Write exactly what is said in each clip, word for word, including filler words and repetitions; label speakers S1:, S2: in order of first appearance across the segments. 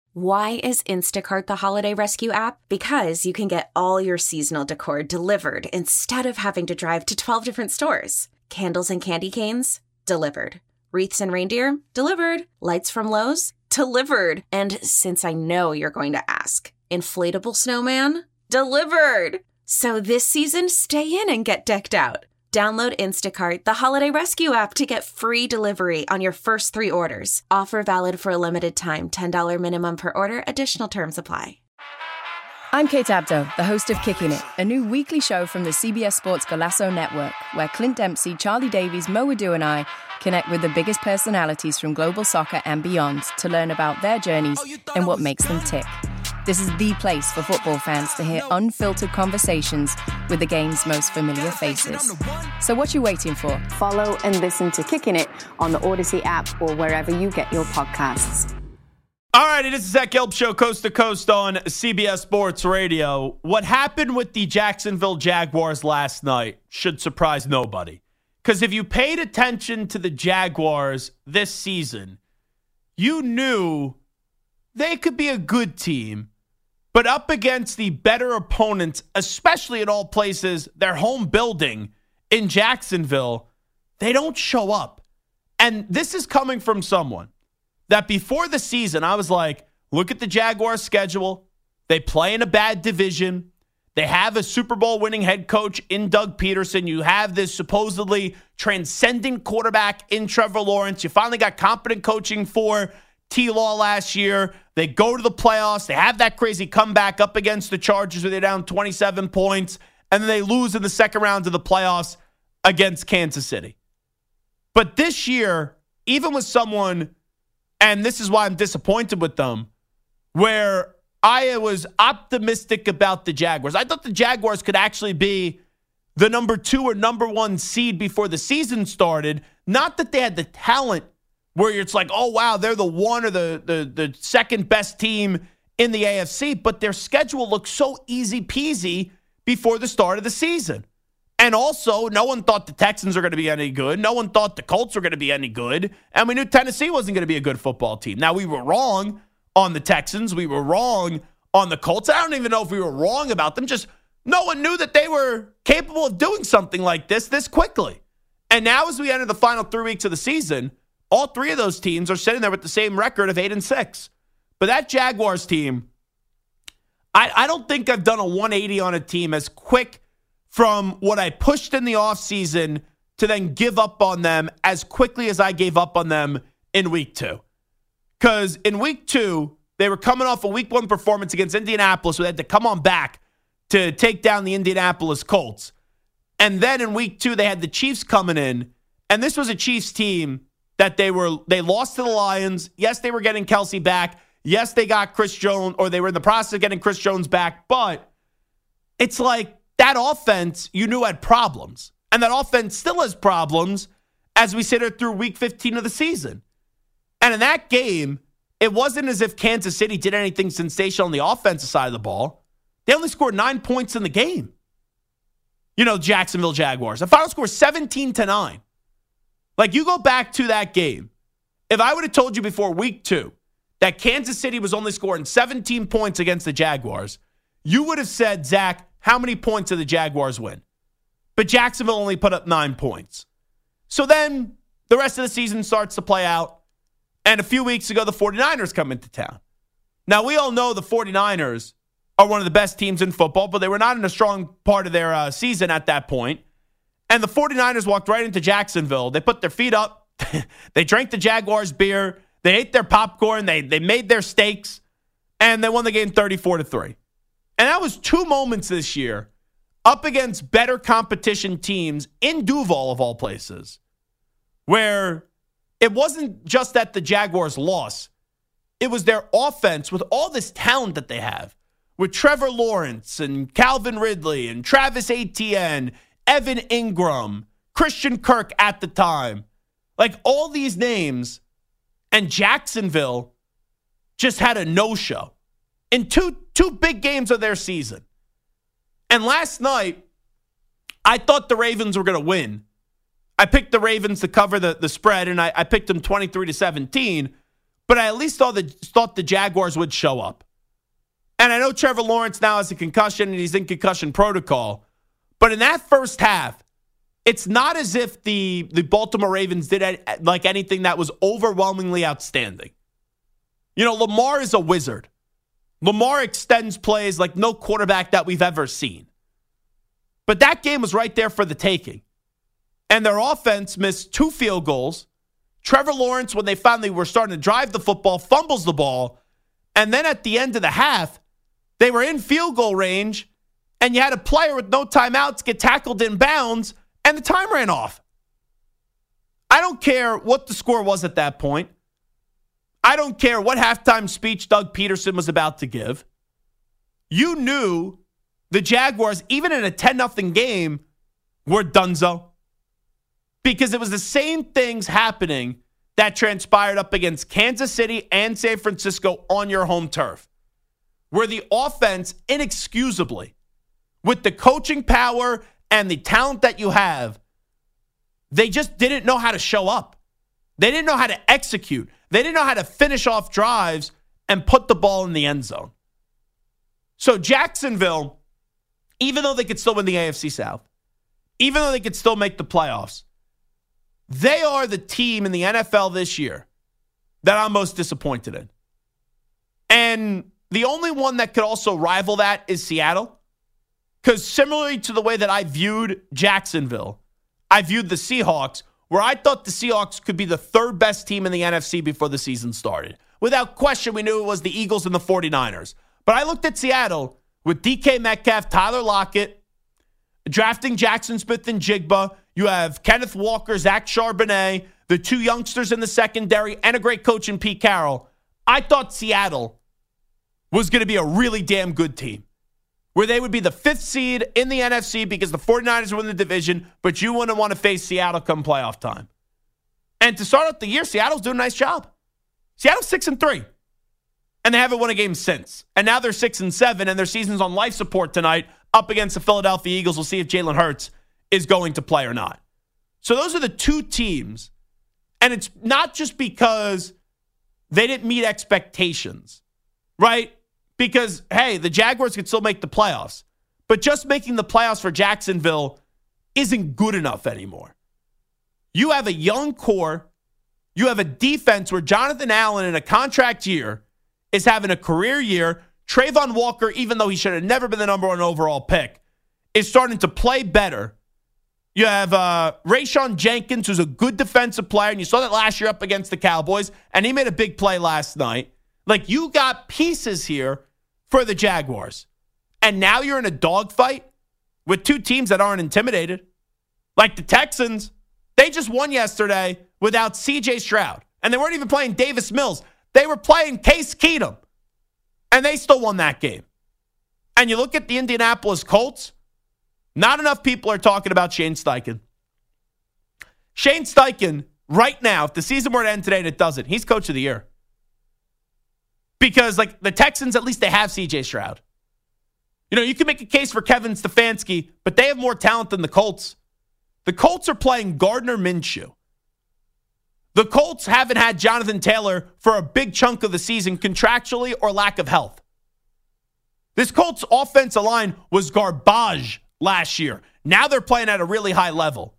S1: Why is Instacart the holiday rescue app? Because you can get all your seasonal decor delivered instead of having to drive to twelve different stores. Candles and candy canes? Delivered. Wreaths and reindeer? Delivered. Lights from Lowe's? Delivered. And since I know you're going to ask, inflatable snowman? Delivered. So this season, stay in and get decked out. Download Instacart, the holiday rescue app, to get free delivery on your first three orders. Offer valid for a limited time. ten dollars minimum per order. Additional terms apply.
S2: I'm Kate Abdo, the host of Kicking It, a new weekly show from the C B S Sports Golasso Network, where Clint Dempsey, Charlie Davies, Mo Adu and I connect with the biggest personalities from global soccer and beyond to learn about their journeys and what makes them tick. This is the place for football fans to hear unfiltered conversations with the game's most familiar faces. So what you waiting for?
S3: Follow and listen to Kicking It on the Odyssey app or wherever you get your podcasts.
S4: All right, it is the Zach Gelb Show, coast to coast on C B S Sports Radio. What happened with the Jacksonville Jaguars last night should surprise nobody. Because if you paid attention to the Jaguars this season, you knew they could be a good team, but up against the better opponents, especially in all places, their home building in Jacksonville, they don't show up. And this is coming from someone that before the season, I was like, look at the Jaguars' schedule. They play in a bad division. They have a Super Bowl winning head coach in Doug Peterson. You have this supposedly transcendent quarterback in Trevor Lawrence. You finally got competent coaching for T-Law last year. They go to the playoffs. They have that crazy comeback up against the Chargers where they're down twenty-seven points. And then they lose in the second round of the playoffs against Kansas City. But this year, even with someone, and this is why I'm disappointed with them, where I was optimistic about the Jaguars. I thought the Jaguars could actually be the number two or number one seed before the season started. Not that they had the talent where it's like, oh, wow, they're the one or the, the, the second best team in the A F C, but their schedule looked so easy peasy before the start of the season. And also, no one thought the Texans were going to be any good. No one thought the Colts were going to be any good. And we knew Tennessee wasn't going to be a good football team. Now, we were wrong on the Texans. We were wrong on the Colts. I don't even know if we were wrong about them. Just no one knew that they were capable of doing something like this this quickly. And now as we enter the final three weeks of the season, all three of those teams are sitting there with the same record of eight and six. But that Jaguars team, I, I don't think I've done a one eighty on a team as quick from what I pushed in the offseason to then give up on them as quickly as I gave up on them in week two. Because in week two, they were coming off a week one performance against Indianapolis, so they had to come on back to take down the Indianapolis Colts. And then in week two, they had the Chiefs coming in. And this was a Chiefs team that they were they lost to the Lions. Yes, they were getting Kelsey back. Yes, they got Chris Jones, or they were in the process of getting Chris Jones back. But it's like that offense you knew had problems. And that offense still has problems as we sit here through week fifteen of the season. And in that game, it wasn't as if Kansas City did anything sensational on the offensive side of the ball. They only scored nine points in the game. You know, Jacksonville Jaguars. The final score seventeen to nine. Like, you go back to that game. If I would have told you before week two that Kansas City was only scoring seventeen points against the Jaguars, you would have said, Zach, how many points did the Jaguars win? But Jacksonville only put up nine points. So then the rest of the season starts to play out. And a few weeks ago, the 49ers come into town. Now, we all know the 49ers are one of the best teams in football, but they were not in a strong part of their uh, season at that point. And the 49ers walked right into Jacksonville. They put their feet up. They drank the Jaguars beer. They ate their popcorn. They they made their steaks. And they won the game thirty-four to three. And that was two moments this year up against better competition teams in Duval, of all places, where it wasn't just that the Jaguars lost. It was their offense with all this talent that they have, with Trevor Lawrence and Calvin Ridley and Travis Etienne, Evan Ingram, Christian Kirk at the time. Like, all these names, and Jacksonville just had a no-show in two, two big games of their season. And last night, I thought the Ravens were going to win. I picked the Ravens to cover the, the spread, and I, I picked them twenty-three to seventeen. but I at least thought the, thought the Jaguars would show up. And I know Trevor Lawrence now has a concussion and he's in concussion protocol, but in that first half, it's not as if the, the Baltimore Ravens did like anything that was overwhelmingly outstanding. You know, Lamar is a wizard. Lamar extends plays like no quarterback that we've ever seen. But that game was right there for the taking. And their offense missed two field goals. Trevor Lawrence, when they finally were starting to drive the football, fumbles the ball. And then at the end of the half, they were in field goal range, and you had a player with no timeouts get tackled in bounds, and the time ran off. I don't care what the score was at that point. I don't care what halftime speech Doug Peterson was about to give. You knew the Jaguars, even in a ten nothing game, were donezo. Because it was the same things happening that transpired up against Kansas City and San Francisco on your home turf, where the offense, inexcusably, with the coaching power and the talent that you have, they just didn't know how to show up. They didn't know how to execute. They didn't know how to finish off drives and put the ball in the end zone. So Jacksonville, even though they could still win the A F C South, even though they could still make the playoffs, they are the team in the N F L this year that I'm most disappointed in. And the only one that could also rival that is Seattle. Because similarly to the way that I viewed Jacksonville, I viewed the Seahawks, where I thought the Seahawks could be the third best team in the N F C before the season started. Without question, we knew it was the Eagles and the 49ers. But I looked at Seattle with D K Metcalf, Tyler Lockett, drafting Jackson Smith and Jigba. You have Kenneth Walker, Zach Charbonnet, the two youngsters in the secondary, and a great coach in Pete Carroll. I thought Seattle was going to be a really damn good team, where they would be the fifth seed in the N F C because the 49ers win the division, but you wouldn't want to face Seattle come playoff time. And to start out the year, Seattle's doing a nice job. Seattle's six and three, and they haven't won a game since. And now they're six and seven, and their season's on life support tonight up against the Philadelphia Eagles. We'll see if Jalen Hurts is going to play or not. So those are the two teams, and it's not just because they didn't meet expectations, right? Because, hey, the Jaguars could still make the playoffs. But just making the playoffs for Jacksonville isn't good enough anymore. You have a young core. You have a defense where Jonathan Allen in a contract year is having a career year. Trayvon Walker, even though he should have never been the number one overall pick, is starting to play better. You have uh, Rayshon Jenkins, who's a good defensive player, and you saw that last year up against the Cowboys, and he made a big play last night. Like, you got pieces here for the Jaguars. And now you're in a dogfight with two teams that aren't intimidated. Like the Texans, they just won yesterday without C J Stroud. And they weren't even playing Davis Mills. They were playing Case Keenum. And they still won that game. And you look at the Indianapolis Colts, not enough people are talking about Shane Steichen. Shane Steichen, right now, if the season were to end today and it doesn't, he's coach of the year. Because, like, the Texans, at least they have C J Stroud. You know, you can make a case for Kevin Stefanski, but they have more talent than the Colts. The Colts are playing Gardner Minshew. The Colts haven't had Jonathan Taylor for a big chunk of the season, contractually or lack of health. This Colts offensive line was garbage last year. Now they're playing at a really high level.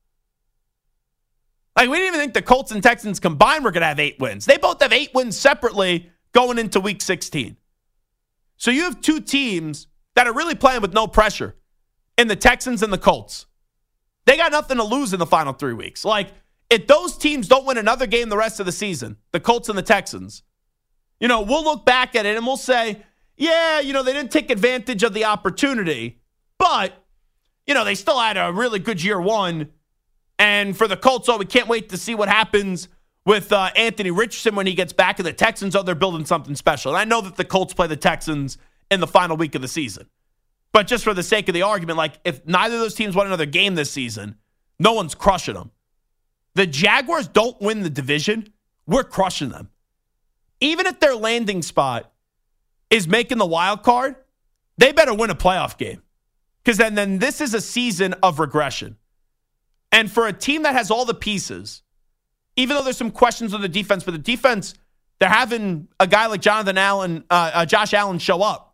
S4: Like, we didn't even think the Colts and Texans combined were going to have eight wins. They both have eight wins separately going into week sixteen. So you have two teams that are really playing with no pressure in the Texans and the Colts. They got nothing to lose in the final three weeks. Like, if those teams don't win another game the rest of the season, the Colts and the Texans, you know, we'll look back at it and we'll say, yeah, you know, they didn't take advantage of the opportunity, but, you know, they still had a really good year one. And for the Colts, oh, we can't wait to see what happens with uh, Anthony Richardson when he gets back. And the Texans, oh, they're building something special. And I know that the Colts play the Texans in the final week of the season. But just for the sake of the argument, like, if neither of those teams won another game this season, no one's crushing them. The Jaguars don't win the division, we're crushing them. Even if their landing spot is making the wild card, they better win a playoff game. Because then, then this is a season of regression. And for a team that has all the pieces, even though there's some questions on the defense, but the defense They're having a guy like Jonathan Allen, uh, uh, Josh Allen show up.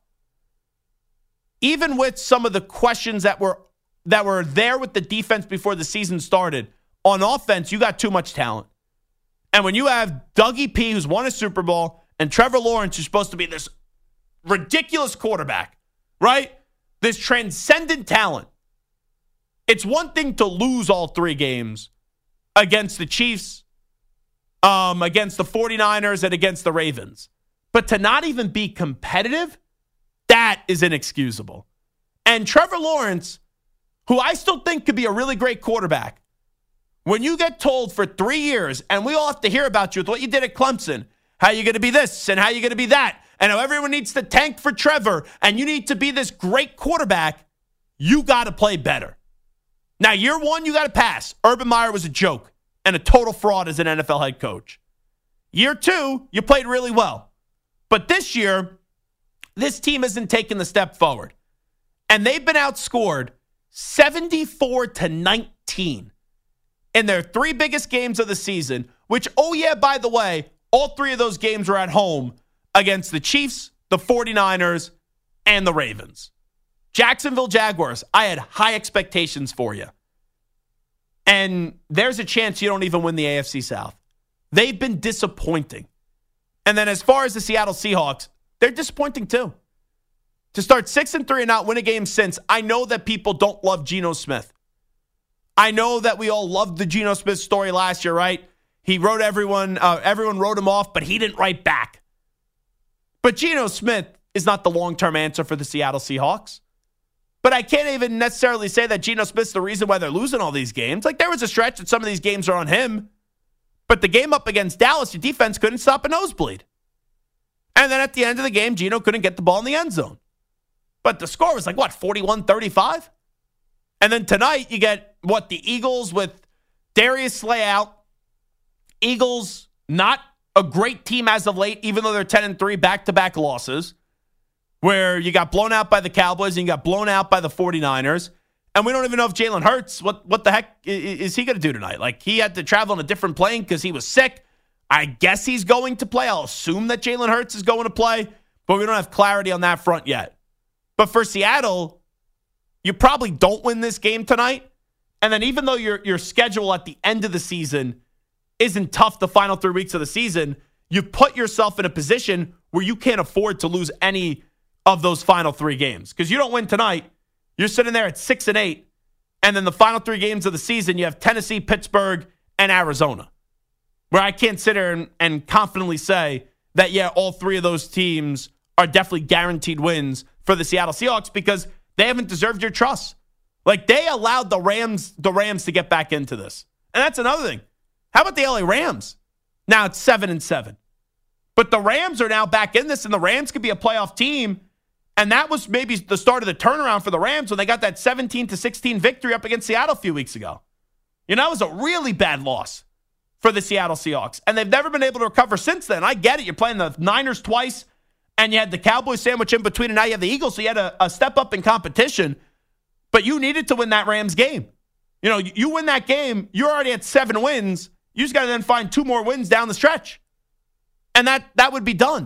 S4: Even with some of the questions that were that were there with the defense before the season started, on offense, you got too much talent. And when you have Dougie P, who's won a Super Bowl, and Trevor Lawrence, who's supposed to be this ridiculous quarterback, right? This transcendent talent. It's one thing to lose all three games against the Chiefs, um, against the 49ers, and against the Ravens. But to not even be competitive, that is inexcusable. And Trevor Lawrence, who I still think could be a really great quarterback, when you get told for three years, and we all have to hear about you with what you did at Clemson, how you're going to be this and how you're going to be that, and how everyone needs to tank for Trevor, and you need to be this great quarterback, you got to play better. Now, year one, you got to pass. Urban Meyer was a joke and a total fraud as an N F L head coach. Year two, you played really well. But this year, this team isn't taking the step forward. And they've been outscored seventy-four to nineteen in their three biggest games of the season, which, oh yeah, by the way, all three of those games were at home against the Chiefs, the 49ers, and the Ravens. Jacksonville Jaguars, I had high expectations for you. And there's a chance you don't even win the A F C South. They've been disappointing. And then as far as the Seattle Seahawks, they're disappointing too. To start six and three and not win a game since, I know that people don't love Geno Smith. I know that we all loved the Geno Smith story last year, right? He wrote everyone, uh, everyone wrote him off, but he didn't write back. But Geno Smith is not the long-term answer for the Seattle Seahawks. But I can't even necessarily say that Geno Smith's the reason why they're losing all these games. Like, there was a stretch that some of these games are on him. But the game up against Dallas, your defense couldn't stop a nosebleed. And then at the end of the game, Geno couldn't get the ball in the end zone. But the score was like, what, forty-one thirty-five? And then tonight, you get, what, the Eagles with Darius Slay out. Eagles, not a great team as of late, even though they're ten and three, back-to-back losses, where you got blown out by the Cowboys and you got blown out by the 49ers. And we don't even know if Jalen Hurts, what, what the heck is he going to do tonight? Like, he had to travel on a different plane because he was sick. I guess he's going to play. I'll assume that Jalen Hurts is going to play, but we don't have clarity on that front yet. But for Seattle, you probably don't win this game tonight. And then even though your your schedule at the end of the season isn't tough the final three weeks of the season, you've put yourself in a position where you can't afford to lose any of those final three games. Because you don't win tonight, you're sitting there at six and eight, and then the final three games of the season, you have Tennessee, Pittsburgh, and Arizona, where I can't sit here and, and confidently say that, yeah, all three of those teams are definitely guaranteed wins for the Seattle Seahawks because they haven't deserved your trust. Like, they allowed the Rams, the Rams to get back into this. And that's another thing. How about the L A Rams? Now it's seven and seven. But the Rams are now back in this, and the Rams could be a playoff team. And that was maybe the start of the turnaround for the Rams when they got that seventeen to sixteen victory up against Seattle a few weeks ago. You know, it was a really bad loss for the Seattle Seahawks. And they've never been able to recover since then. I get it. You're playing the Niners twice, and you had the Cowboys sandwich in between, and now you have the Eagles, so you had a, a step up in competition. But you needed to win that Rams game. You know, you win that game, you're already at seven wins. You just got to then find two more wins down the stretch. And that that would be done.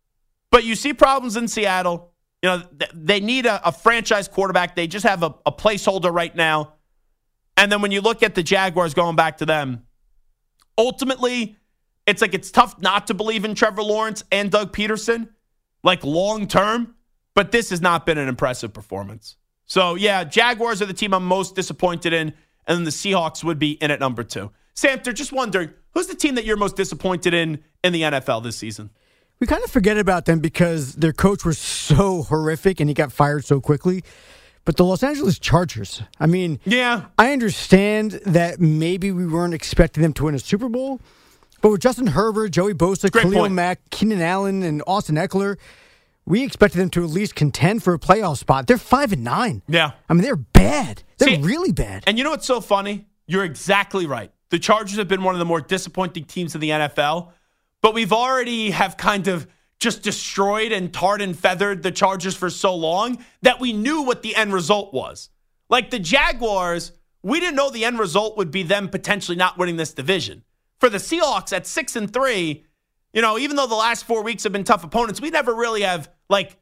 S4: But you see problems in Seattle. You know, they need a, a franchise quarterback. They just have a, a placeholder right now. And then when you look at the Jaguars, going back to them, ultimately, it's like it's tough not to believe in Trevor Lawrence and Doug Peterson, like long term. But this has not been an impressive performance. So, yeah, Jaguars are the team I'm most disappointed in, and then the Seahawks would be in at number two. Samter, just wondering, who's the team that you're most disappointed in in the N F L this season?
S5: We kind of forget about them because their coach was so horrific and he got fired so quickly. But the Los Angeles Chargers, I mean,
S4: yeah,
S5: I understand that maybe we weren't expecting them to win a Super Bowl, but with Justin Herbert, Joey Bosa,
S4: Great
S5: Khalil
S4: point.
S5: Mack, Keenan Allen, and Austin Eckler, we expected them to at least contend for a playoff spot. They're five and nine.
S4: Yeah.
S5: I mean, they're bad. They're
S4: See,
S5: really bad.
S4: And you know what's so funny? You're exactly right. The Chargers have been one of the more disappointing teams in the N F L, but we've already have kind of just destroyed and tarred and feathered the Chargers for so long that we knew what the end result was. Like the Jaguars, we didn't know the end result would be them potentially not winning this division. For the Seahawks at six and three, You know, even though the last four weeks have been tough opponents, we never really have, like,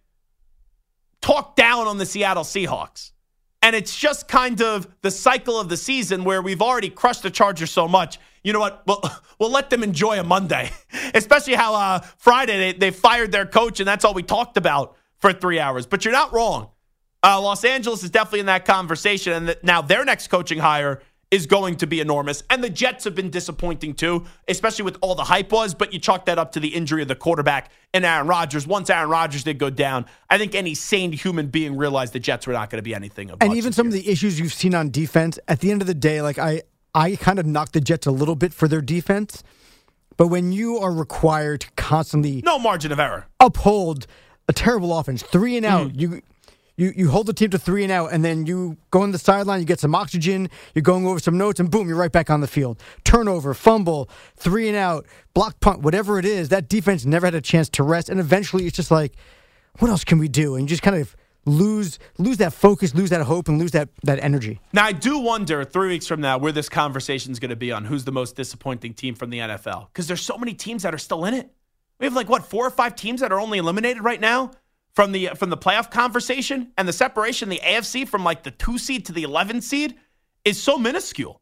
S4: talked down on the Seattle Seahawks. And it's just kind of the cycle of the season where we've already crushed the Chargers so much. You know what? We'll, we'll let them enjoy a Monday, especially how uh, Friday they, they fired their coach, and that's all we talked about for three hours. But you're not wrong. Uh, Los Angeles is definitely in that conversation, and that now their next coaching hire is going to be enormous. And the Jets have been disappointing too, especially with all the hype was, but you chalk that up to the injury of the quarterback and Aaron Rodgers. Once Aaron Rodgers did go down, I think any sane human being realized the Jets were not going to be anything.
S5: And even some year. of the issues you've seen on defense, at the end of the day, like I, I kind of knocked the Jets a little bit for their defense, but when you are required to constantly
S4: no margin of error
S5: uphold a terrible offense, three and out, mm. you You you hold the team to three and out, and then you go on the sideline, you get some oxygen, you're going over some notes, and boom, you're right back on the field. Turnover, fumble, three and out, block punt, whatever it is, that defense never had a chance to rest, and eventually it's just like, what else can we do? And you just kind of lose lose that focus, lose that hope, and lose that, that energy.
S4: Now, I do wonder three weeks from now where this conversation is going to be on who's the most disappointing team from the N F L, because there's so many teams that are still in it. We have like, what, four or five teams that are only eliminated right now? From the from the playoff conversation, and the separation, the A F C from like the two seed to the eleven seed is so minuscule.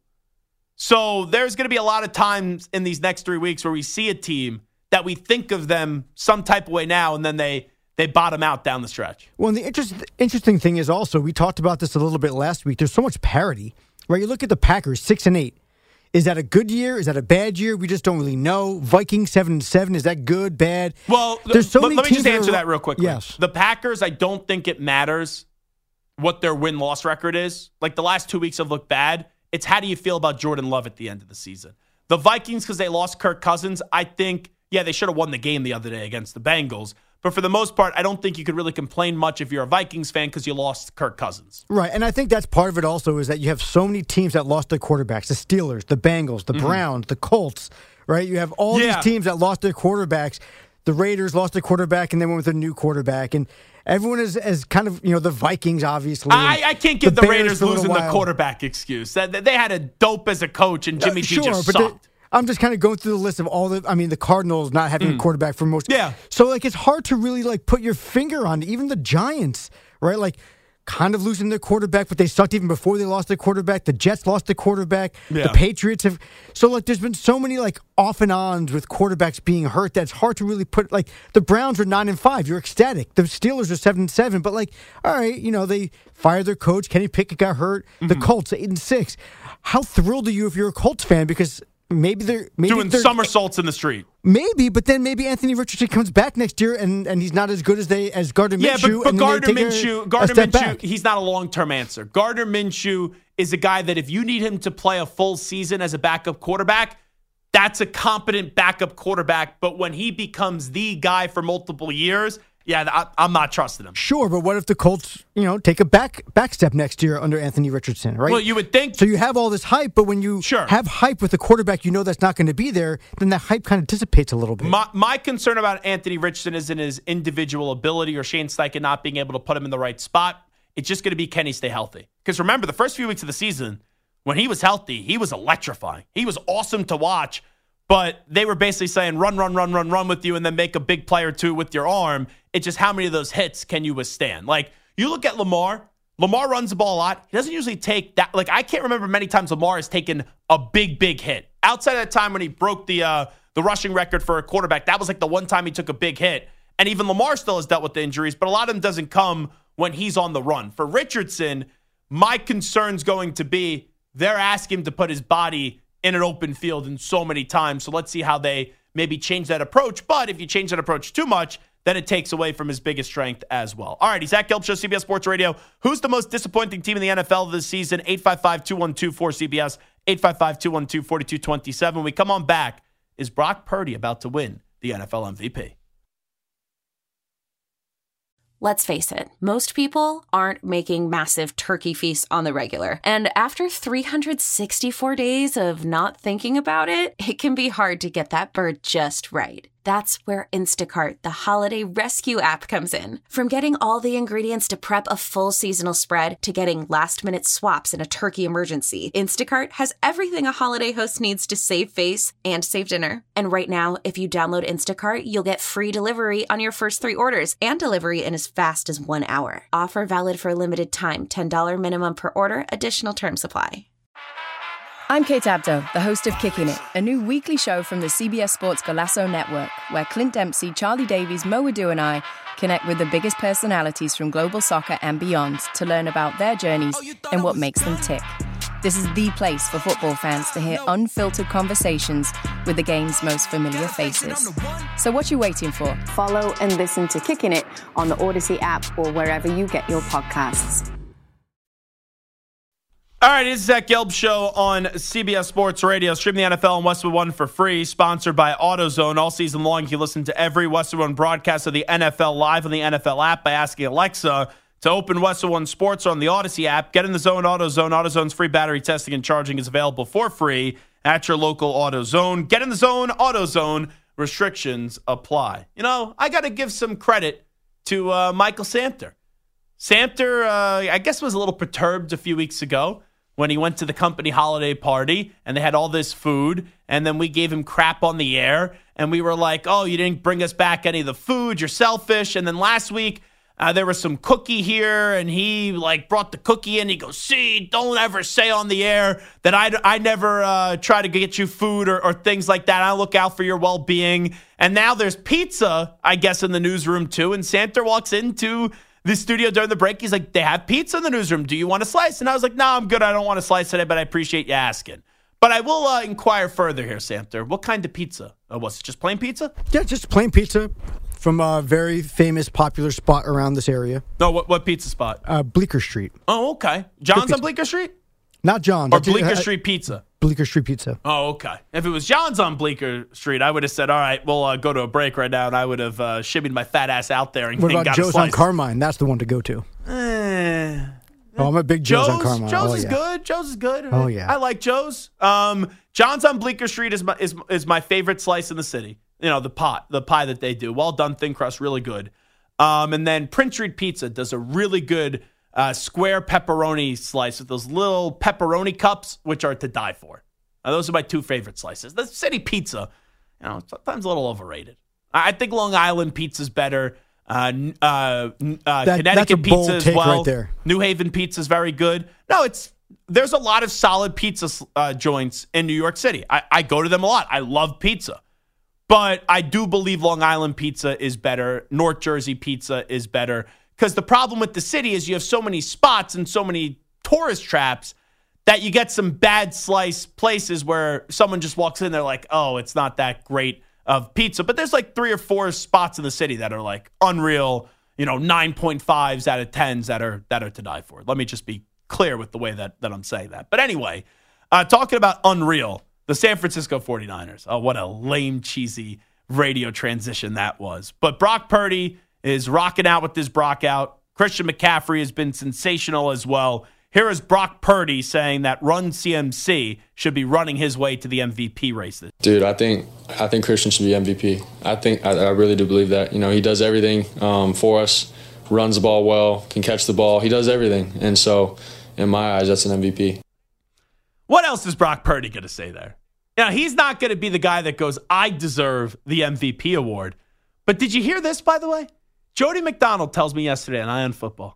S4: So there's going to be a lot of times in these next three weeks where we see a team that we think of them some type of way now, and then they they bottom out down the stretch.
S5: Well, and the interest, interesting thing is also, we talked about this a little bit last week, there's so much parity, right? You look at the Packers, six and eight. Is that a good year? Is that a bad year? We just don't really know. Vikings seven and seven. Is that good, bad?
S4: Well,
S5: there's so
S4: let,
S5: many
S4: let me
S5: teams
S4: just answer
S5: that,
S4: that real quickly.
S5: Yes.
S4: The Packers, I don't think it matters what their win-loss record is. Like the last two weeks have looked bad. It's how do you feel about Jordan Love at the end of the season? The Vikings, because they lost Kirk Cousins, I think, yeah, they should have won the game the other day against the Bengals. But for the most part, I don't think you could really complain much if you're a Vikings fan because you lost Kirk Cousins.
S5: Right, and I think that's part of it also is that you have so many teams that lost their quarterbacks. The Steelers, the Bengals, the mm-hmm. Browns, the Colts, right? You have all yeah. these teams that lost their quarterbacks. The Raiders lost their quarterback and then went with a new quarterback. And everyone is, is kind of, you know, the Vikings, obviously.
S4: I, I can't give the, the Raiders losing the quarterback excuse. They had a dope as a coach, and Jimmy uh, G
S5: sure,
S4: just
S5: but
S4: sucked.
S5: I'm just kind of going through the list of all the, I mean, the Cardinals not having mm. a quarterback for most.
S4: Yeah.
S5: So, like, it's hard to really, like, put your finger on it. Even the Giants, right? Like, kind of losing their quarterback, but they sucked even before they lost their quarterback. The Jets lost their quarterback.
S4: Yeah.
S5: The Patriots have. So, like, there's been so many, like, off and ons with quarterbacks being hurt that it's hard to really put, like, the Browns are nine and five. You're ecstatic. The Steelers are seven and seven. But, like, all right, you know, they fired their coach. Kenny Pickett got hurt. Mm-hmm. The Colts, eight and six. How thrilled are you if you're a Colts fan? Because maybe they're maybe
S4: doing
S5: they're,
S4: somersaults in the street.
S5: Maybe, but then maybe Anthony Richardson comes back next year and, and he's not as good as they as Gardner
S4: yeah,
S5: Minshew.
S4: Yeah, but, but Gardner
S5: Minshew,
S4: a, Gardner a Minshew, back. He's not a long-term answer. Gardner Minshew is a guy that if you need him to play a full season as a backup quarterback, that's a competent backup quarterback. But when he becomes the guy for multiple years, yeah, I, I'm not trusting him.
S5: Sure, but what if the Colts, you know, take a back back step next year under Anthony Richardson, right?
S4: Well, you would think.
S5: So you have all this hype, but when you
S4: sure.
S5: have hype with a quarterback you know that's not going to be there, then that hype kind of dissipates a little bit.
S4: My, my concern about Anthony Richardson isn't his individual ability or Shane Steichen not being able to put him in the right spot. It's just going to be can he stay healthy? Because remember, the first few weeks of the season, when he was healthy, he was electrifying. He was awesome to watch. But they were basically saying, run, run, run, run, run with you and then make a big play or two with your arm. It's just how many of those hits can you withstand? Like, you look at Lamar. Lamar runs the ball a lot. He doesn't usually take that. Like, I can't remember many times Lamar has taken a big, big hit. Outside of that time when he broke the uh, the rushing record for a quarterback, that was like the one time he took a big hit. And even Lamar still has dealt with the injuries, but a lot of them doesn't come when he's on the run. For Richardson, my concern's going to be they're asking him to put his body in an open field in so many times. So let's see how they maybe change that approach. But if you change that approach too much, then it takes away from his biggest strength as well. All right, Zach Gelb Show, C B S Sports Radio. Who's the most disappointing team in the N F L this season? eight five five, two one two, four C B S, eight five five, two one two, four two two seven. When we come on back, is Brock Purdy about to win the N F L M V P?
S1: Let's face it, most people aren't making massive turkey feasts on the regular. And after three hundred sixty-four days of not thinking about it, it can be hard to get that bird just right. That's where Instacart, the holiday rescue app, comes in. From getting all the ingredients to prep a full seasonal spread to getting last-minute swaps in a turkey emergency, Instacart has everything a holiday host needs to save face and save dinner. And right now, if you download Instacart, you'll get free delivery on your first three orders and delivery in as fast as one hour. Offer valid for a limited time. ten dollars minimum per order. Additional terms apply.
S2: I'm Kate Abdo, the host of Kicking It, a new weekly show from the C B S Sports Golasso Network, where Clint Dempsey, Charlie Davies, Mo Adu and I connect with the biggest personalities from global soccer and beyond to learn about their journeys and what makes them tick. This is the place for football fans to hear unfiltered conversations with the game's most familiar faces. So what you waiting for?
S3: Follow and listen to Kicking It on the Odyssey app or wherever you get your podcasts.
S4: All right, it's Zach Gelb Show on C B S Sports Radio. Stream the N F L on Westwood One for free, sponsored by AutoZone. All season long, you can listen to every Westwood One broadcast of the N F L live on the N F L app by asking Alexa to open Westwood One Sports on the Odyssey app. Get in the zone, AutoZone. AutoZone's free battery testing and charging is available for free at your local AutoZone. Get in the zone, AutoZone. Restrictions apply. You know, I got to give some credit to uh, Michael Samter. Samter, uh, I guess, was a little perturbed a few weeks ago when he went to the company holiday party and they had all this food, and then we gave him crap on the air, and we were like, oh, you didn't bring us back any of the food, you're selfish. And then last week, uh, there was some cookie here, and he like brought the cookie in. He goes, see, don't ever say on the air that I, I never uh, try to get you food or, or things like that. I look out for your well-being. And now there's pizza, I guess, in the newsroom too, and Samter walks into the studio during the break. He's like, they have pizza in the newsroom. Do you want a slice? And I was like, no, I'm good. I don't want a slice today, but I appreciate you asking. But I will uh, inquire further here, Samter. What kind of pizza uh, was it? Just plain pizza?
S5: Yeah, just plain pizza from a very famous, popular spot around this area.
S4: No, what what pizza spot?
S5: Uh, Bleecker Street.
S4: Oh, okay. John's on Bleecker Street?
S5: Not John's.
S4: Or Bleecker Street Pizza?
S5: Bleecker Street Pizza.
S4: Oh, okay. If it was John's on Bleecker Street, I would have said, all right, we'll uh, go to a break right now, and I would have uh, shimmied my fat ass out there and,
S5: what
S4: and
S5: about
S4: got
S5: Joe's
S4: a slice.
S5: on Carmine? That's the one to go to.
S4: Eh.
S5: Oh, I'm a big Joe's,
S4: Joe's
S5: on Carmine.
S4: Joe's
S5: oh,
S4: is
S5: yeah.
S4: good. Joe's is good.
S5: Oh, yeah.
S4: I like Joe's. Um, John's on Bleecker Street is my is, is my favorite slice in the city. You know, the pot, the pie that they do. Well done, thin crust, really good. Um, and then Prince Street Pizza does a really good uh, square pepperoni slice with those little pepperoni cups, which are to die for. Uh, those are my two favorite slices. The city pizza, you know, sometimes a little overrated. I think Long Island pizza's better. Uh, uh, uh,
S5: that,
S4: Connecticut pizza as well.
S5: Right there.
S4: New Haven pizza is very good. No, it's there's a lot of solid pizza uh, joints in New York City. I, I go to them a lot. I love pizza. But I do believe Long Island pizza is better. North Jersey pizza is better. Because the problem with the city is you have so many spots and so many tourist traps that you get some bad slice places where someone just walks in, they're like, oh, it's not that great of pizza. But there's like three or four spots in the city that are like unreal, you know, nine point fives out of tens that are that are to die for. Let me just be clear with the way that, that I'm saying that. But anyway, uh, talking about unreal, the San Francisco forty-niners. Oh, what a lame, cheesy radio transition that was. But Brock Purdy is rocking out with this Brock out. Christian McCaffrey has been sensational as well. Here is Brock Purdy saying that Run C M C should be running his way to the M V P race.
S6: Dude, I think I think Christian should be M V P. I think I, I really do believe that. You know, he does everything um, for us, runs the ball well, can catch the ball. He does everything. And so, in my eyes, that's an M V P.
S4: What else is Brock Purdy going to say there? Now, he's not going to be the guy that goes, I deserve the M V P award. But did you hear this, by the way? Jody McDonald tells me yesterday on Eye on Football.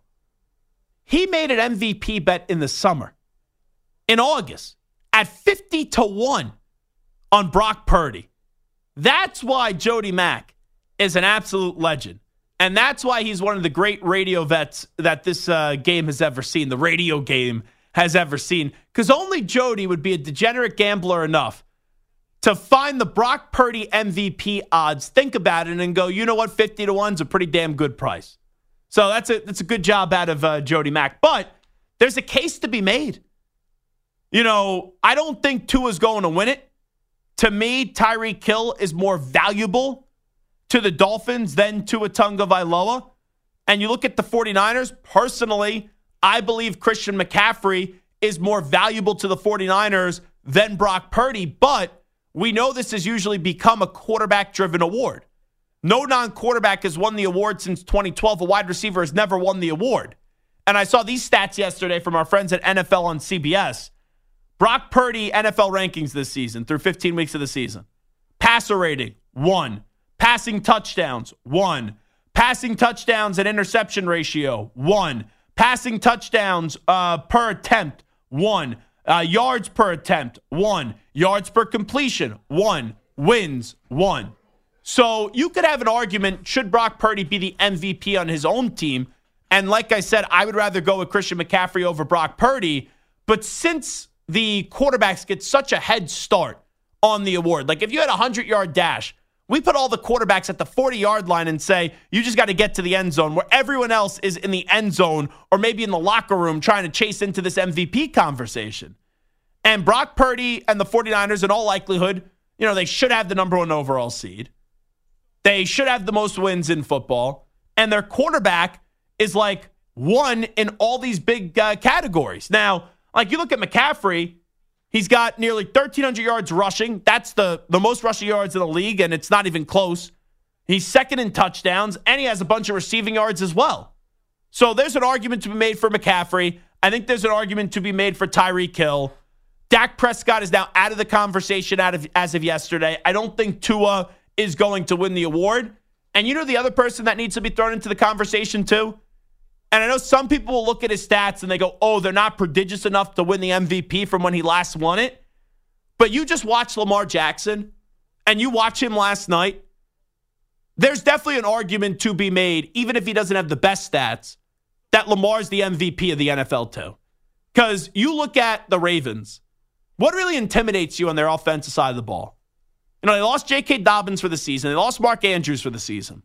S4: He made an M V P bet in the summer, in August, at fifty to one on Brock Purdy. That's why Jody Mack is an absolute legend. And that's why he's one of the great radio vets that this uh, game has ever seen, the radio game has ever seen. Because only Jody would be a degenerate gambler enough to find the Brock Purdy M V P odds, think about it, and go, you know what, fifty to one is a pretty damn good price. So that's a that's a good job out of uh, Jody Mack. But there's a case to be made. You know, I don't think Tua's going to win it. To me, Tyreek Hill is more valuable to the Dolphins than Tua Tagovailoa. And you look at the forty-niners, personally, I believe Christian McCaffrey is more valuable to the forty-niners than Brock Purdy. But we know this has usually become a quarterback-driven award. No non-quarterback has won the award since twenty twelve. A wide receiver has never won the award. And I saw these stats yesterday from our friends at N F L on C B S. Brock Purdy N F L rankings this season through fifteen weeks of the season. Passer rating, one. Passing touchdowns, one. Passing touchdowns and interception ratio, one. Passing touchdowns uh, per attempt, one. Uh, yards per attempt, one. Yards per completion, one. Wins, one. So you could have an argument, should Brock Purdy be the M V P on his own team? And like I said, I would rather go with Christian McCaffrey over Brock Purdy. But since the quarterbacks get such a head start on the award, like if you had a hundred-yard dash, we put all the quarterbacks at the forty-yard line and say, you just got to get to the end zone, where everyone else is in the end zone or maybe in the locker room trying to chase into this M V P conversation. And Brock Purdy and the 49ers, in all likelihood, you know, they should have the number one overall seed. They should have the most wins in football. And their quarterback is like one in all these big uh, categories. Now, like you look at McCaffrey, he's got nearly thirteen hundred yards rushing. That's the, the most rushing yards in the league, and it's not even close. He's second in touchdowns, and he has a bunch of receiving yards as well. So there's an argument to be made for McCaffrey. I think there's an argument to be made for Tyreek Hill. Dak Prescott is now out of the conversation out of, as of yesterday. I don't think Tua is going to win the award. And you know the other person that needs to be thrown into the conversation too? And I know some people will look at his stats and they go, oh, they're not prodigious enough to win the M V P from when he last won it. But you just watch Lamar Jackson and you watch him last night. There's definitely an argument to be made, even if he doesn't have the best stats, that Lamar's the M V P of the N F L too. Because you look at the Ravens, what really intimidates you on their offensive side of the ball? You know, they lost J K. Dobbins for the season. They lost Mark Andrews for the season.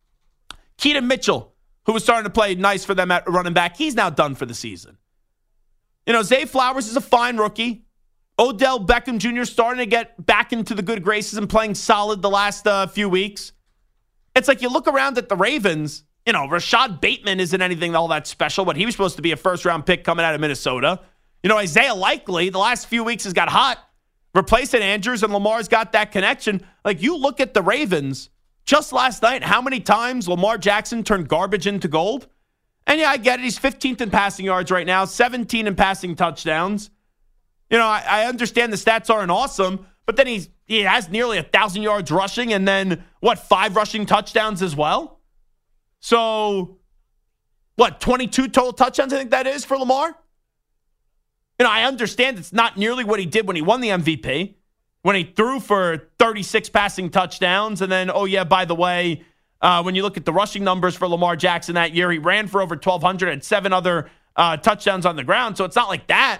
S4: Keaton Mitchell, who was starting to play nice for them at running back, he's now done for the season. You know, Zay Flowers is a fine rookie. Odell Beckham Junior starting to get back into the good graces and playing solid the last uh, few weeks. It's like you look around at the Ravens, you know, Rashad Bateman isn't anything all that special, but he was supposed to be a first-round pick coming out of Minnesota. You know, Isaiah Likely, the last few weeks has got hot. Replacing Andrews, and Lamar's got that connection. Like, you look at the Ravens, just last night, how many times Lamar Jackson turned garbage into gold? And yeah, I get it. He's fifteenth in passing yards right now, seventeen in passing touchdowns. You know, I, I understand the stats aren't awesome, but then he's, he has nearly one thousand yards rushing and then, what, five rushing touchdowns as well? So, what, twenty-two total touchdowns I think that is for Lamar? You know, I understand it's not nearly what he did when he won the M V P, when he threw for thirty-six passing touchdowns. And then, oh, yeah, by the way, uh, when you look at the rushing numbers for Lamar Jackson that year, he ran for over twelve hundred and seven other uh, touchdowns on the ground. So it's not like that.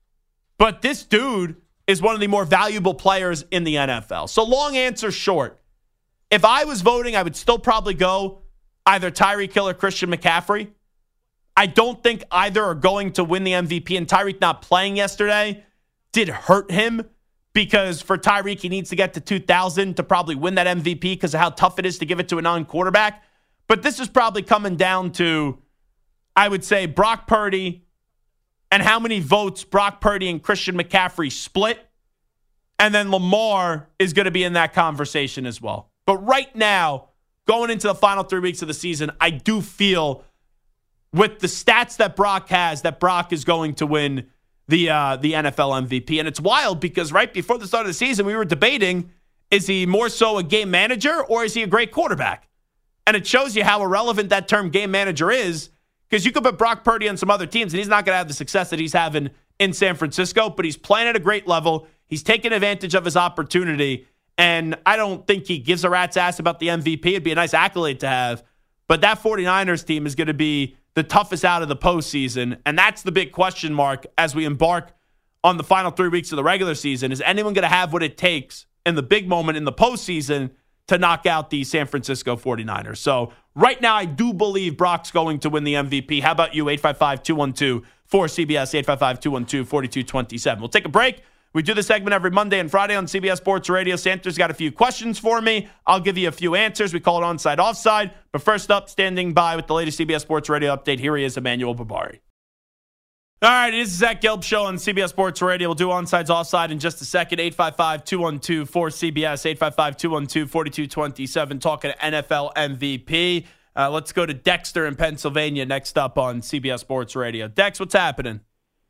S4: But this dude is one of the more valuable players in the N F L. So long answer short, if I was voting, I would still probably go either Tyreek Hill or Christian McCaffrey. I don't think either are going to win the M V P, and Tyreek not playing yesterday did hurt him because for Tyreek, he needs to get to two thousand to probably win that M V P because of how tough it is to give it to a non-quarterback. But this is probably coming down to, I would say, Brock Purdy and how many votes Brock Purdy and Christian McCaffrey split. And then Lamar is going to be in that conversation as well. But right now, going into the final three weeks of the season, I do feel with the stats that Brock has, that Brock is going to win the uh, the N F L M V P. And it's wild because right before the start of the season, we were debating, is he more so a game manager or is he a great quarterback? And it shows you how irrelevant that term game manager is because you could put Brock Purdy on some other teams and he's not going to have the success that he's having in San Francisco, but he's playing at a great level. He's taking advantage of his opportunity. And I don't think he gives a rat's ass about the M V P. It'd be a nice accolade to have. But that 49ers team is going to be the toughest out of the postseason. And that's the big question mark as we embark on the final three weeks of the regular season. Is anyone going to have what it takes in the big moment in the postseason to knock out the San Francisco 49ers? So right now, I do believe Brock's going to win the M V P. How about you? eight five five, two one two, four C B S, eight five five, two one two, four two two seven. We'll take a break. We do this segment every Monday and Friday on C B S Sports Radio. Santa's got a few questions for me. I'll give you a few answers. We call it onside, offside. But first up, standing by with the latest C B S Sports Radio update, here he is, Emmanuel Barbari. All right, it is the Zach Gelb Show on C B S Sports Radio. We'll do Onsides, Offside in just a second. eight five five, two one two, four C B S, eight five five, two one two, four two two seven, talking to N F L M V P. Uh, let's go to Dexter in Pennsylvania next up on C B S Sports Radio. Dex, what's happening?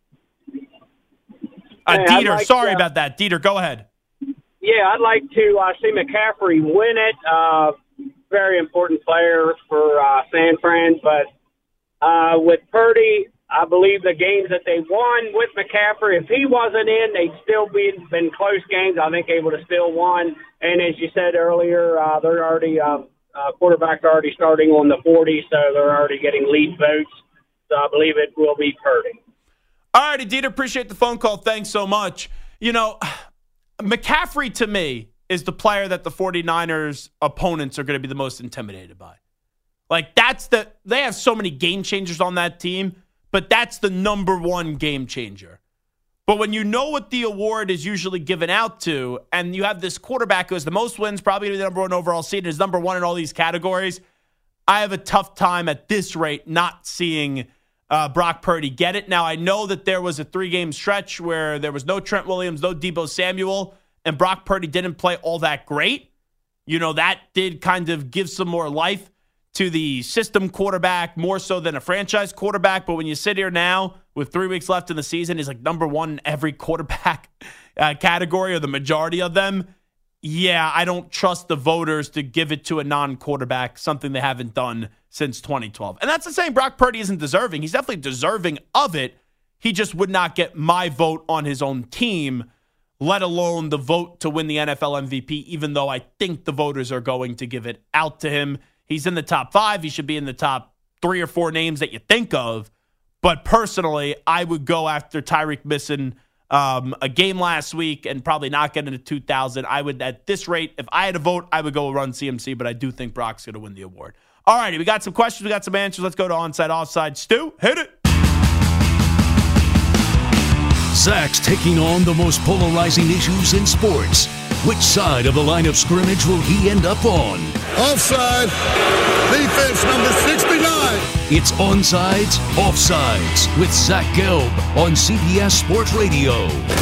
S4: Uh,
S7: hey,
S4: Dieter,
S7: like,
S4: sorry
S7: uh,
S4: about that. Dieter, go ahead.
S7: Yeah, I'd like to uh, see McCaffrey win it. Uh, very important player for uh, San Fran, but uh, with Purdy, I believe the games that they won with McCaffrey, if he wasn't in, they'd still be been close games. I think they would have still won. And as you said earlier, uh, they're already uh, uh, quarterbacks are already starting on the forty, so they're already getting lead votes. So I believe it will be Purdy.
S4: All righty, Dieter, appreciate the phone call. Thanks so much. You know, McCaffrey to me is the player that the 49ers opponents are going to be the most intimidated by. Like that's the they have so many game changers on that team. But that's the number one game changer. But when you know what the award is usually given out to, and you have this quarterback who has the most wins, probably the number one overall seed, is number one in all these categories, I have a tough time at this rate not seeing uh, Brock Purdy get it. Now, I know that there was a three-game stretch where there was no Trent Williams, no Deebo Samuel, and Brock Purdy didn't play all that great. You know, that did kind of give some more life to the system quarterback, more so than a franchise quarterback. But when you sit here now with three weeks left in the season, he's like number one in every quarterback uh, category, or the majority of them. Yeah, I don't trust the voters to give it to a non-quarterback, something they haven't done since twenty twelve. And that's not saying Brock Purdy isn't deserving. He's definitely deserving of it. He just would not get my vote on his own team, let alone the vote to win the N F L M V P, even though I think the voters are going to give it out to him. He's in the top five. He should be in the top three or four names that you think of. But personally, I would go after Tyreek missing um, a game last week and probably not getting to two thousand. I would, at this rate, if I had a vote, I would go run C M C, but I do think Brock's going to win the award. All righty, we got some questions. We got some answers. Let's go to Onside, Offside. Stu, hit it.
S8: Zach's taking on the most polarizing issues in sports. Which side of the line of scrimmage will he end up on?
S9: Offside. Defense number sixty-nine.
S8: It's Onsides, Offsides with Zach Gelb on C B S Sports Radio.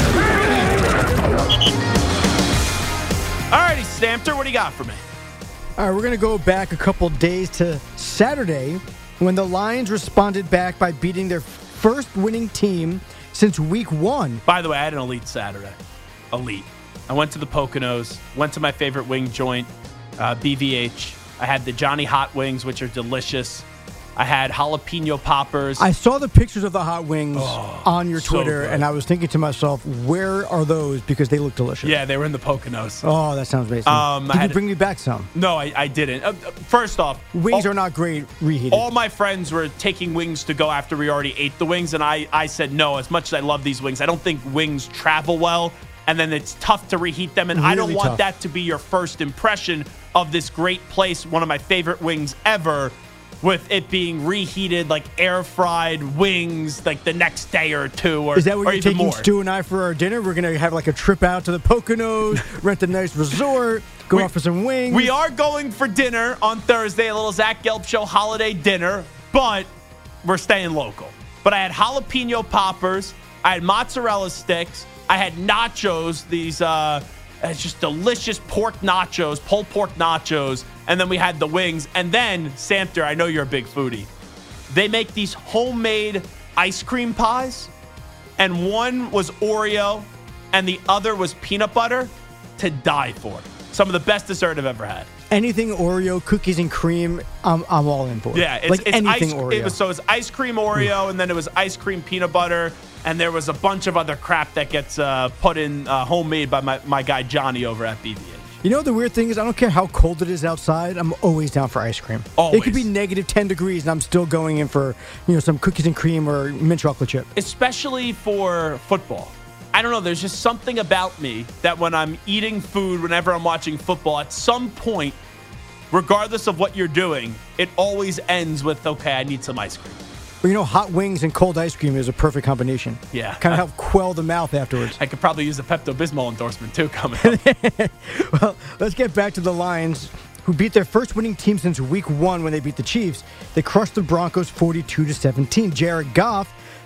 S4: All righty, Stamper, what do you got for me?
S5: All right, we're going to go back a couple days to Saturday when the Lions responded back by beating their first winning team since week one.
S4: By the way, I had an elite Saturday. Elite. I went to the Poconos, went to my favorite wing joint, uh, B V H. I had the Johnny Hot Wings, which are delicious. I had jalapeno poppers.
S5: I saw the pictures of the hot wings
S4: oh,
S5: on your
S4: so
S5: Twitter,
S4: good.
S5: and I was thinking to myself, where are those? Because they look delicious.
S4: Yeah, they were in the Poconos.
S5: Oh, that sounds amazing.
S4: Um,
S5: Did
S4: I
S5: you
S4: had,
S5: bring me back some?
S4: No, I, I didn't. Uh, first off,
S5: wings
S4: all,
S5: are not great reheated.
S4: All my friends were taking wings to go after we already ate the wings, and I, I said no. As much as I love these wings, I don't think wings travel well, and then it's tough to reheat them, and really I don't want
S5: tough.
S4: that to be your first impression of this great place, one of my favorite wings ever, with it being reheated, like air-fried wings, like the next day or two, or
S5: Is that what
S4: or
S5: you're
S4: even
S5: taking
S4: more.
S5: Stu and I for our dinner? We're going to have like a trip out to the Poconos, rent a nice resort, go
S4: we,
S5: out for some wings.
S4: We are going for dinner on Thursday, a little Zach Gelb Show holiday dinner, but we're staying local. But I had jalapeno poppers, I had mozzarella sticks, I had nachos, these uh, it's just delicious pork nachos, pulled pork nachos, and then we had the wings. And then, Samter, I know you're a big foodie. They make these homemade ice cream pies, and one was Oreo, and the other was peanut butter, to die for. Some of the best dessert I've ever had.
S5: Anything Oreo, cookies and cream, I'm, I'm all in for.
S4: Yeah, it's,
S5: like
S4: it's
S5: anything
S4: ice,
S5: Oreo.
S4: It was, so it was ice cream Oreo, and then it was ice cream peanut butter, and there was a bunch of other crap that gets uh, put in uh, homemade by my, my guy Johnny over at B V H.
S5: You know, the weird thing is, I don't care how cold it is outside, I'm always down for ice cream.
S4: Always.
S5: It could be negative ten degrees, and I'm still going in for, you know, some cookies and cream or mint chocolate chip.
S4: Especially for football. I don't know, there's just something about me that when I'm eating food, whenever I'm watching football, at some point, regardless of what you're doing, it always ends with, okay, I need some ice cream.
S5: But you know, hot wings and cold ice cream is a perfect combination.
S4: Yeah.
S5: Kind of help quell the mouth afterwards.
S4: I could probably use a Pepto-Bismol endorsement, too, coming up.
S5: Well, let's get back to the Lions, who beat their first winning team since week one when they beat the Chiefs. They crushed the Broncos forty-two to seventeen. Jared Goff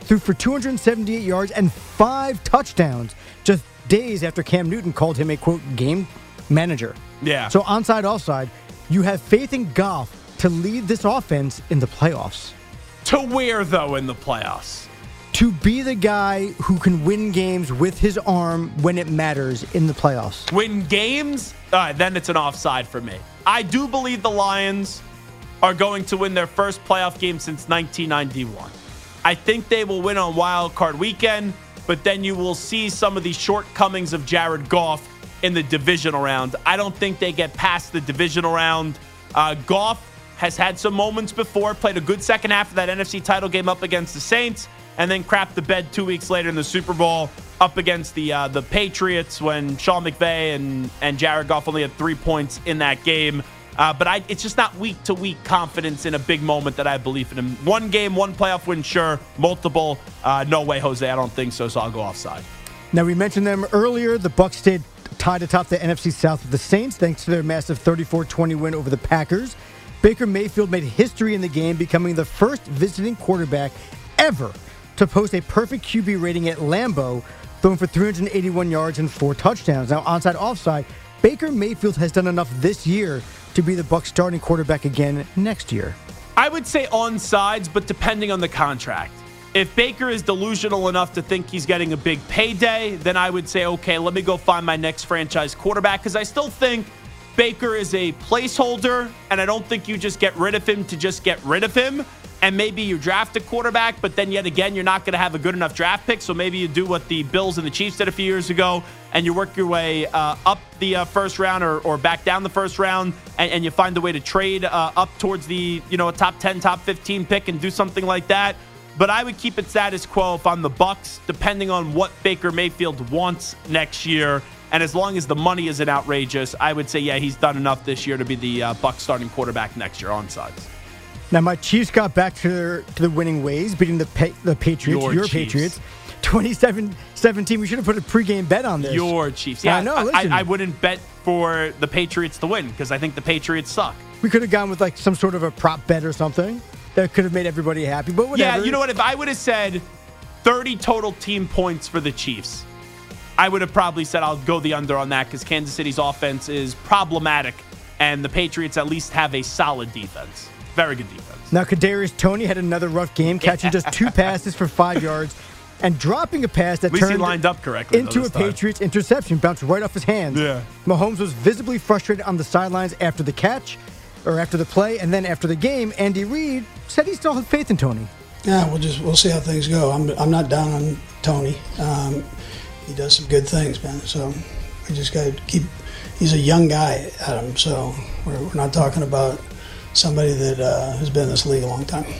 S5: threw for two hundred seventy-eight yards and five touchdowns just days after Cam Newton called him a, quote, game manager.
S4: Yeah.
S5: So onside, offside, you have faith in Goff to lead this offense in the playoffs.
S4: To where, though, in the playoffs?
S5: To be the guy who can win games with his arm when it matters in the playoffs.
S4: Win games? All right, then it's an offside for me. I do believe the Lions are going to win their first playoff game since nineteen ninety-one. I think they will win on Wild Card Weekend, but then you will see some of the shortcomings of Jared Goff in the divisional round. I don't think they get past the divisional round. Uh, Goff has had some moments before, played a good second half of that N F C title game up against the Saints, and then crapped the bed two weeks later in the Super Bowl up against the uh, the Patriots when Sean McVay and, and Jared Goff only had three points in that game. Uh, but I, it's just not week-to-week confidence in a big moment that I believe in him. One game, one playoff win, sure. Multiple, uh, no way, Jose. I don't think so, so I'll go offside.
S5: Now, we mentioned them earlier. The Bucs stayed tied atop the N F C South with the Saints thanks to their massive thirty-four twenty win over the Packers. Baker Mayfield made history in the game, becoming the first visiting quarterback ever to post a perfect Q B rating at Lambeau, throwing for three hundred eighty-one yards and four touchdowns. Now, onside, offside, Baker Mayfield has done enough this year to be the Bucs starting quarterback again next year.
S4: I would say onsides, but depending on the contract. If Baker is delusional enough to think he's getting a big payday, then I would say, okay, let me go find my next franchise quarterback, because I still think Baker is a placeholder, and I don't think you just get rid of him to just get rid of him. And maybe you draft a quarterback, but then yet again, you're not going to have a good enough draft pick. So maybe you do what the Bills and the Chiefs did a few years ago, and you work your way uh, up the uh, first round or, or back down the first round, and, and you find a way to trade uh, up towards the, you know, a top ten, top fifteen pick and do something like that. But I would keep it status quo if I'm the Bucs, depending on what Baker Mayfield wants next year. And as long as the money isn't outrageous, I would say, yeah, he's done enough this year to be the uh, Bucs starting quarterback next year on sides.
S5: Now, my Chiefs got back to, their, to the winning ways, beating the pa- the Patriots, your, your Patriots, twenty-seven seventeen. We should have put a pregame bet on this.
S4: Your Chiefs. Yeah,
S5: I know.
S4: I, I wouldn't bet for the Patriots to win because I think the Patriots suck.
S5: We could have gone with like some sort of a prop bet or something that could have made everybody happy, but whatever.
S4: Yeah, you know what? If I would have said thirty total team points for the Chiefs, I would have probably said I'll go the under on that because Kansas City's offense is problematic, and the Patriots at least have a solid defense. Very good defense.
S5: Now, Kadarius Toney had another rough game, catching just two passes for five yards and dropping a pass that
S4: At least
S5: turned
S4: he lined up correctly,
S5: into
S4: though,
S5: a
S4: time.
S5: Patriots interception, bounced right off his hands.
S4: Yeah.
S5: Mahomes was visibly frustrated on the sidelines after the catch, or after the play, and then after the game, Andy Reid said he still had faith in Toney.
S10: Yeah, we'll just we'll see how things go. I'm I'm not down on Toney. Um, he does some good things, man. So we just got to keep. He's a young guy, Adam. So we're, we're not talking about somebody that uh, has been in this league a long time.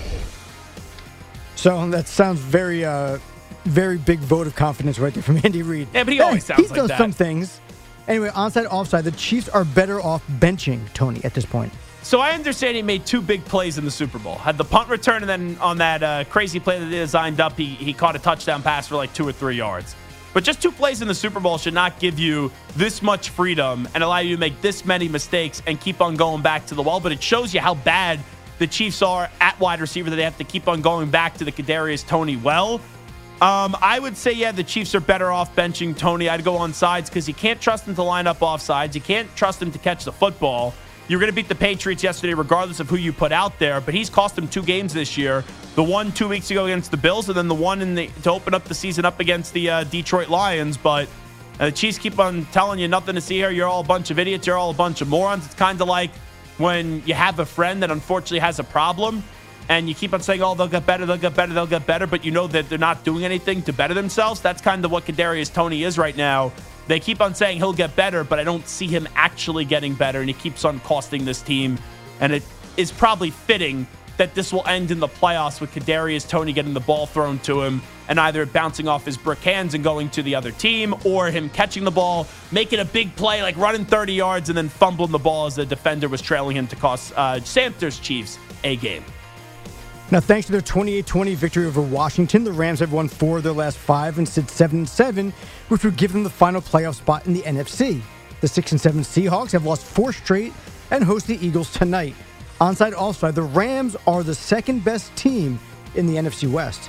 S5: So that sounds very, uh, very big vote of confidence right there from Andy Reid.
S4: Yeah, but he
S5: hey,
S4: always sounds
S5: he
S4: like
S5: does
S4: that.
S5: some things. Anyway, onside, offside, the Chiefs are better off benching Toney at this point.
S4: So I understand he made two big plays in the Super Bowl. Had the punt return, and then on that uh, crazy play that they designed up, he, he caught a touchdown pass for like two or three yards. But just two plays in the Super Bowl should not give you this much freedom and allow you to make this many mistakes and keep on going back to the well. But it shows you how bad the Chiefs are at wide receiver that they have to keep on going back to the Kadarius Toney well. Um, I would say, yeah, the Chiefs are better off benching Toney. I'd go on sides because you can't trust him to line up off sides. You can't trust him to catch the football. You're going to beat the Patriots yesterday regardless of who you put out there, but he's cost them two games this year. The one two weeks ago against the Bills, and then the one in the to open up the season up against the uh, Detroit Lions. But uh, the Chiefs keep on telling you nothing to see here. You're all a bunch of idiots. You're all a bunch of morons. It's kind of like when you have a friend that unfortunately has a problem, and you keep on saying, oh, they'll get better, they'll get better, they'll get better, but you know that they're not doing anything to better themselves. That's kind of what Kadarius Toney is right now. They keep on saying he'll get better, but I don't see him actually getting better, and he keeps on costing this team. And it is probably fitting that this will end in the playoffs with Kadarius Toney getting the ball thrown to him and either bouncing off his brick hands and going to the other team, or him catching the ball, making a big play, like running thirty yards and then fumbling the ball as the defender was trailing him to cost uh, Santos Chiefs a game.
S5: Now, thanks to their twenty-eight twenty victory over Washington, the Rams have won four of their last five and sit seven and seven, which would give them the final playoff spot in the N F C. The six and seven Seahawks have lost four straight and host the Eagles tonight. Onside, offside, the Rams are the second best team in the N F C West.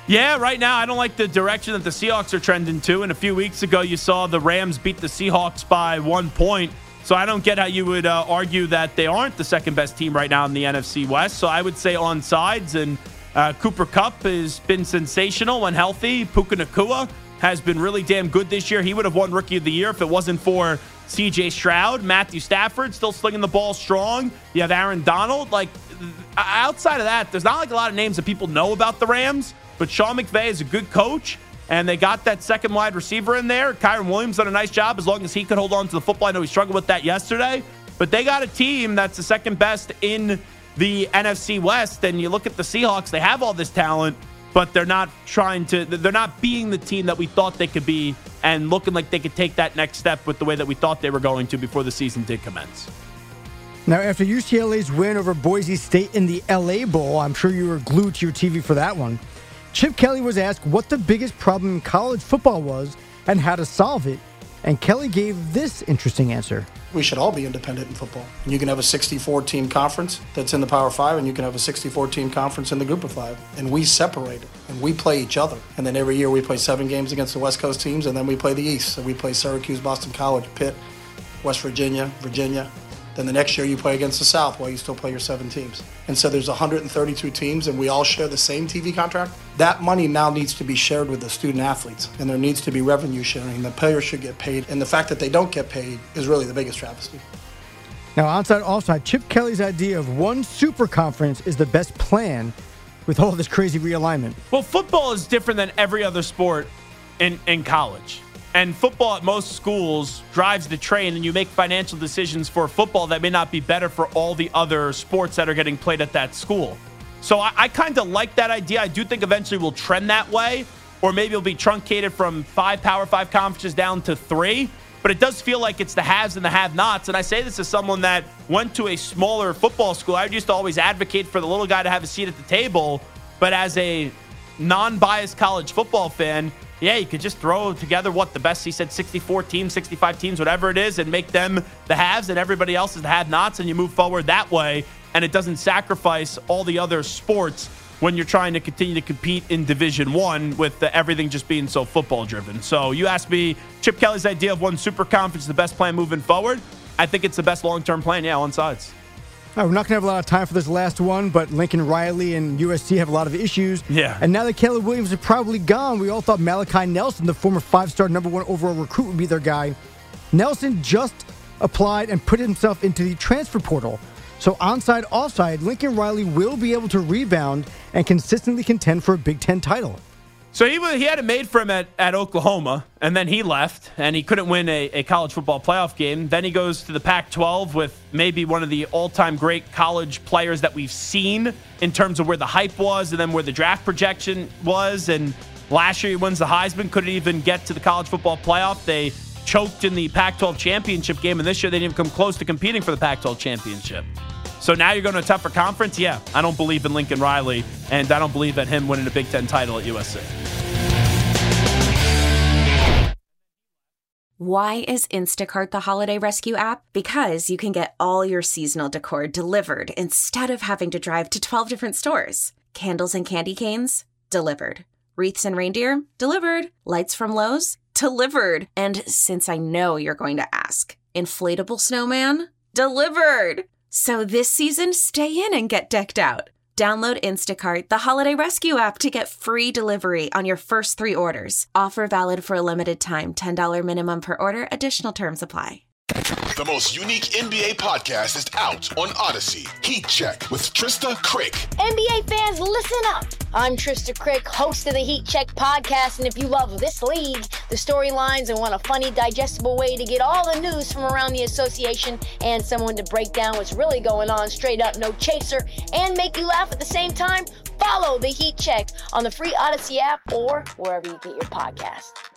S4: Yeah, right now I don't like the direction that the Seahawks are trending to. And a few weeks ago, you saw the Rams beat the Seahawks by one point. So I don't get how you would uh, argue that they aren't the second best team right now in the N F C West. So I would say on sides. And uh, Cooper Kupp has been sensational when healthy. Puka Nacua has been really damn good this year. He would have won Rookie of the Year if it wasn't for C J Stroud. Matthew Stafford still slinging the ball strong. You have Aaron Donald. Like, outside of that, there's not like a lot of names that people know about the Rams. But Sean McVay is a good coach, and they got that second wide receiver in there. Kyron Williams done a nice job as long as he could hold on to the football. I know he struggled with that yesterday. But they got a team that's the second best in the N F C West. And you look at the Seahawks, they have all this talent, but they're not trying to, they're not being the team that we thought they could be and looking like they could take that next step with the way that we thought they were going to before the season did commence.
S5: Now, after U C L A's win over Boise State in the L A Bowl, I'm sure you were glued to your T V for that one. Chip Kelly was asked what the biggest problem in college football was and how to solve it. And Kelly gave this interesting answer.
S11: We should all be independent in football. And you can have a sixty-four team conference that's in the Power Five, and you can have a sixty-four team conference in the Group of Five. And we separate it, and we play each other. And then every year we play seven games against the West Coast teams, and then we play the East. So we play Syracuse, Boston College, Pitt, West Virginia, Virginia. Then the next year you play against the South while you still play your seven teams. And so there's one hundred thirty-two teams, and we all share the same T V contract. That money now needs to be shared with the student athletes, and there needs to be revenue sharing. The players should get paid, and the fact that they don't get paid is really the biggest travesty.
S5: Now, onside, offside, Chip Kelly's idea of one super conference is the best plan with all this crazy realignment.
S4: Well, football is different than every other sport in, in college. And football at most schools drives the train, and you make financial decisions for football that may not be better for all the other sports that are getting played at that school. So I, I kind of like that idea. I do think eventually we'll trend that way, or maybe it'll be truncated from five Power Five conferences down to three. But it does feel like it's the haves and the have-nots. And I say this as someone that went to a smaller football school. I used to always advocate for the little guy to have a seat at the table. But as a non-biased college football fan, yeah, you could just throw together what the best, he said, sixty-four teams, sixty-five teams, whatever it is, and make them the haves and everybody else is the have-nots, and you move forward that way, and it doesn't sacrifice all the other sports when you're trying to continue to compete in Division One with the, everything just being so football-driven. So you asked me, Chip Kelly's idea of one super conference is the best plan moving forward. I think it's the best long-term plan, yeah, on sides.
S5: All right, we're not going to have a lot of time for this last one, but Lincoln Riley and U S C have a lot of issues.
S4: Yeah.
S5: And now that Caleb Williams is probably gone, we all thought Malachi Nelson, the former five-star number one overall recruit, would be their guy. Nelson just applied and put himself into the transfer portal. So onside, offside, Lincoln Riley will be able to rebound and consistently contend for a Big Ten title.
S4: So he he had it made for him at, at Oklahoma, and then he left, and he couldn't win a, a college football playoff game. Then he goes to the Pac twelve with maybe one of the all-time great college players that we've seen in terms of where the hype was and then where the draft projection was. And last year he wins the Heisman, couldn't even get to the college football playoff. They choked in the Pac twelve championship game, and this year they didn't even come close to competing for the Pac twelve championship. So now you're going to a tougher conference? Yeah, I don't believe in Lincoln Riley, and I don't believe in him winning a Big Ten title at U S C.
S1: Why is Instacart the holiday rescue app? Because you can get all your seasonal decor delivered instead of having to drive to twelve different stores. Candles and candy canes? Delivered. Wreaths and reindeer? Delivered. Lights from Lowe's? Delivered. And since I know you're going to ask, inflatable snowman? Delivered. So this season, stay in and get decked out. Download Instacart, the holiday rescue app, to get free delivery on your first three orders. Offer valid for a limited time. ten dollars minimum per order. Additional terms apply.
S12: The most unique N B A podcast is out on Odyssey. Heat Check with Trista Crick.
S13: N B A fans, listen up. I'm Trista Crick, host of the Heat Check podcast, and if you love this league, the storylines, and want a funny, digestible way to get all the news from around the association and someone to break down what's really going on straight up, no chaser, and make you laugh at the same time, follow the Heat Check on the free Odyssey app or wherever you get your podcast.